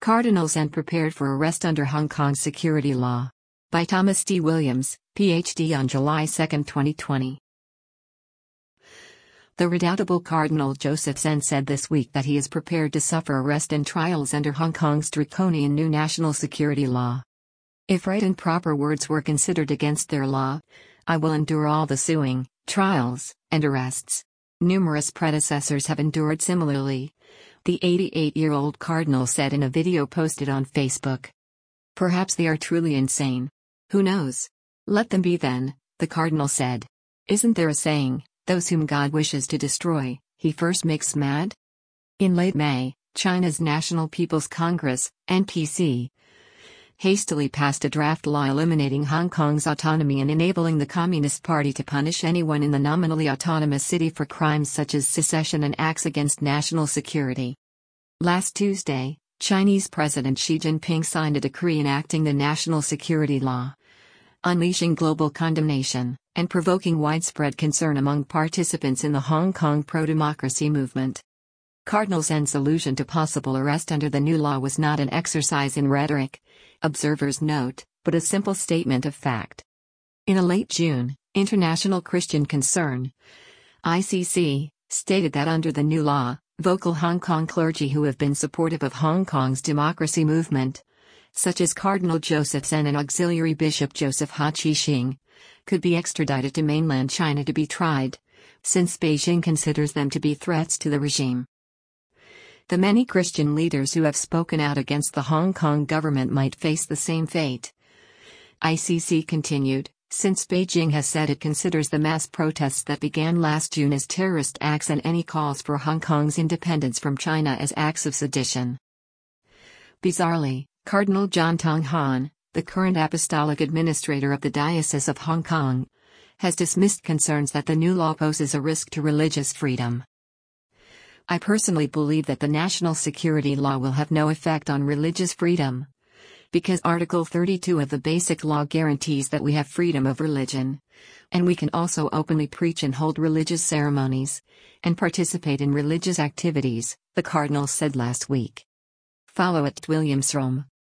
Cardinals and prepared for arrest under Hong Kong's security law. By Thomas D. Williams, Ph.D. on July 2, 2020. The redoubtable Cardinal Joseph Zen said this week that he is prepared to suffer arrest and trials under Hong Kong's draconian new national security law. If right and proper words were considered against their law, I will endure all the suing, trials, and arrests. Numerous predecessors have endured similarly, the 88-year-old cardinal said in a video posted on Facebook. Perhaps they are truly insane. Who knows? Let them be then, the cardinal said. Isn't there a saying, those whom God wishes to destroy, he first makes mad? In late May, China's National People's Congress, NPC, hastily passed a draft law eliminating Hong Kong's autonomy and enabling the Communist Party to punish anyone in the nominally autonomous city for crimes such as secession and acts against national security. Last Tuesday, Chinese President Xi Jinping signed a decree enacting the national security law, unleashing global condemnation and provoking widespread concern among participants in the Hong Kong pro-democracy movement. Cardinal Zen's allusion to possible arrest under the new law was not an exercise in rhetoric, observers note, but a simple statement of fact. In a late June, International Christian Concern, ICC, stated that under the new law, vocal Hong Kong clergy who have been supportive of Hong Kong's democracy movement, such as Cardinal Joseph Zen and Auxiliary Bishop Joseph Ha Chi-shing, could be extradited to mainland China to be tried, since Beijing considers them to be threats to the regime. The many Christian leaders who have spoken out against the Hong Kong government might face the same fate. ICC continued, since Beijing has said it considers the mass protests that began last June as terrorist acts and any calls for Hong Kong's independence from China as acts of sedition. Bizarrely, Cardinal John Tong Han, the current apostolic administrator of the Diocese of Hong Kong, has dismissed concerns that the new law poses a risk to religious freedom. I personally believe that the national security law will have no effect on religious freedom, because Article 32 of the Basic Law guarantees that we have freedom of religion, and we can also openly preach and hold religious ceremonies, and participate in religious activities, the Cardinal said last week. Follow @WilliamsRome.